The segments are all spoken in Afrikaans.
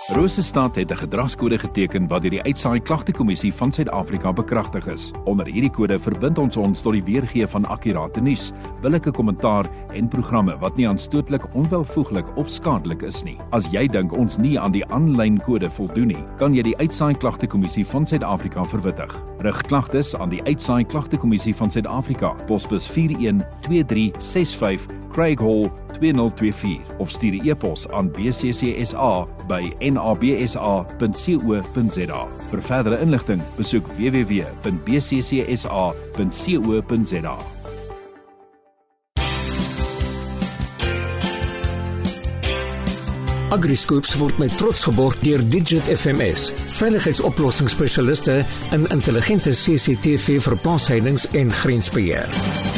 Rosestad het 'n gedragskode geteken wat deur die Uitsaai Klagtekommissie van Suid-Afrika bekragtig is. Onder hierdie kode verbind ons tot die weergee van akkurate nuus, billike kommentaar en programme wat nie aanstootlik, onwelvoeglik of skadelik is nie. As jy dink ons nie aan die aanlyn kode voldoen nie, kan jy die Uitsaai Klagtekommissie van Suid-Afrika verwittig. Rig klagtes aan die Uitsaai Klagtekommissie van Suid-Afrika, posbus 412365 Craig Hall 2024 of stuur 'n e-pos aan bccsa@nabsa.co.za. Vir verdere inligting, besoek www.bccsa.co.za. AgriScoops word met trots geborg deur Digit FMS, veiligheidsoplossingsspesialiste in intelligente CCTV vir plaasheidings en grensbeheer.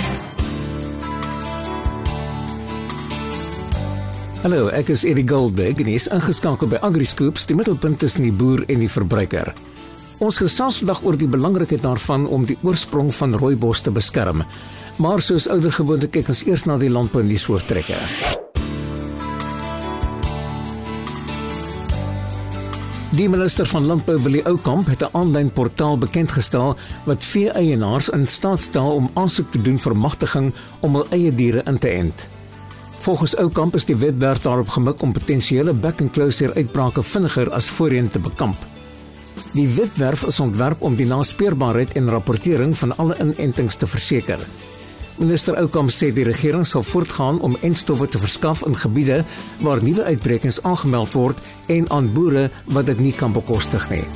Hallo, ek is Eddie Goldberg en hy is ingeskakel by AgriScoops, die middelpunt tussen die boer en die verbruiker. Ons gesels vandag oor die belangrikheid daarvan om die oorsprong van rooibos te beskerm. Maar soos ouer gewoonte kyk ons eers na die landbounuus hooftrekke. Die minister van Landbou, Willie Oukamp, het 'n aanlyn portaal bekendgestel wat vee-eienaars in staat stel om aansoek te doen vir magtiging om hul eie diere in te ent. Volgens Oukamp is die webwerf daarop gemik om potensiële back-and-closure uitbrake vinniger as voorheen te bekamp. Die webwerf is ontwerp om die naspeurbaarheid en rapportering van alle inentings te verseker. Minister Oukamp sê die regering sal voortgaan om entstowwe te verskaf in gebiede waar nuwe uitbrekings aangemeld word en aan boere wat dit nie kan bekostig nie.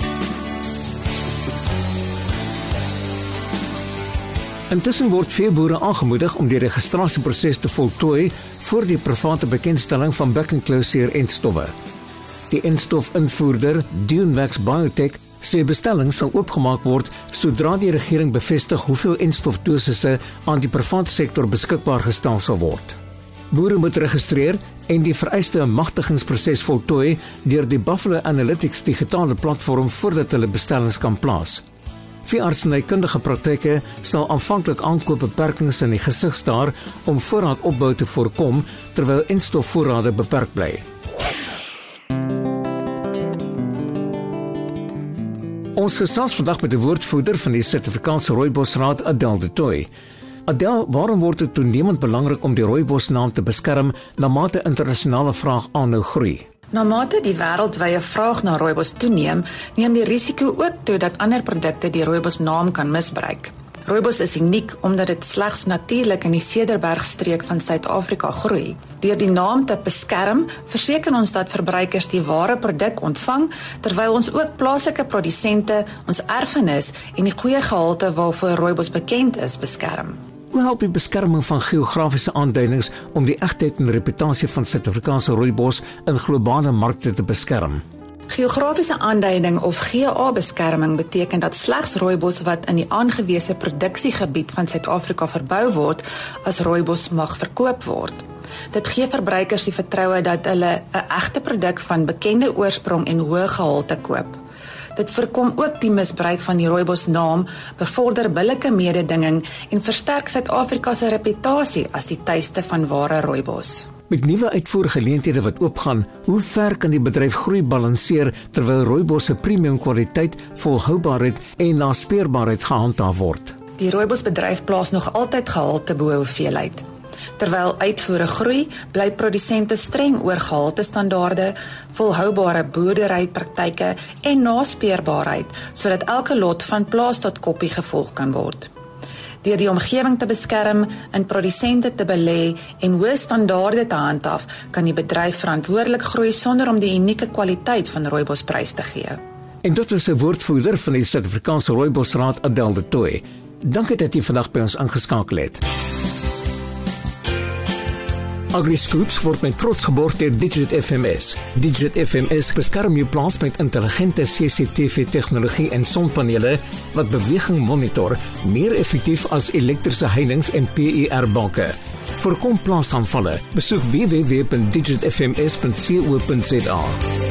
Intussen word veeboere aangemoedig om die registrasieproses te voltooi voor die private bekendstelling van back-and-closure entstowwe. Die entstofinvoerder Dunewax Biotech sê bestellings sal oopgemaak word sodra die regering bevestig hoeveel entstofdosisse aan die private sektor beskikbaar gestel sal word. Boere moet registreer en die vereiste magtigingsproses voltooi deur die Buffalo Analytics digitale platform voordat hulle bestellings kan plaas. Veeartsenykundige praktyke sal aanvanklik aankoopbeperkings in die gesig staar om voorraadopbou te voorkom terwyl entstofvoorrade beperk bly. Ons gesels vandag met 'n woordvoerder van die Suid-Afrikaanse Rooibosraad, Adèle du Toit. Adèle, waarom word dit toenemend belangrik om die rooibosnaam te beskerm na mate internasionale vraag aanhou groei? Na mate die wêreldwye vraag na rooibos toeneem, neem die risiko ook toe dat ander produkte die rooibosnaam kan misbruik. Rooibos is uniek omdat dit slegs natuurlik in die Cederbergstreek van Suid-Afrika groei. Deur die naam te beskerm, verseker ons dat verbruikers die ware produk ontvang, terwyl ons ook plaaslike produsente, ons erfenis en die goeie gehalte waarvoor rooibos bekend is, beskerm. Hoe help die beskerming van geografiese aanduidings om die egtheid en reputasie van Suid-Afrikaanse rooibos in globale markte te beskerm? Geografiese aanduiding of GA-beskerming beteken dat slegs rooibos wat in die aangewese produksiegebied van Suid-Afrika verbou word, as rooibos mag verkoop word. Dit gee verbruikers die vertroue dat hulle 'n egte produk van bekende oorsprong en hoë gehalte koop. Dit voorkom ook die misbruik van die rooibosnaam, bevorder billike mededinging en versterk Suid-Afrika se reputasie as die tuiste van ware rooibos. Met nuwe uitvoergeleenthede wat oopgaan, hoe ver kan die bedryf groei balanseer terwyl rooibos se premium kwaliteit, volhoubaarheid en naspeurbaarheid gehandhaaf word? Die rooibosbedryf plaas nog altyd gehalte bo hoeveelheid. Terwyl uitvoere groei, bly produsente streng oor gehaltestandaarde, volhoubare boerderypraktyke en naspeurbaarheid, sodat elke lot van plaas tot koppie gevolg kan word. Deur die omgewing te beskerm, in produsente te belê en hoë standaarde te handhaaf, kan die bedryf verantwoordelik groei sonder om die unieke kwaliteit van rooibos prys te gee. En dit was 'n woordvoerder van die Suid-Afrikaanse Rooibosraad, Adèle du Toit. Dankie dat jy vandag by ons ingeskakel het. AgriScoops word met trots geborg deur Digit FMS. Digit FMS beskerm jou plaas met intelligente CCTV-tegnologie en sonpanele wat beweging monitor, meer effektief as elektriese heininge en PIR-banke. Voorkom plaasaanvalle. Besoek www.digitfms.co.za.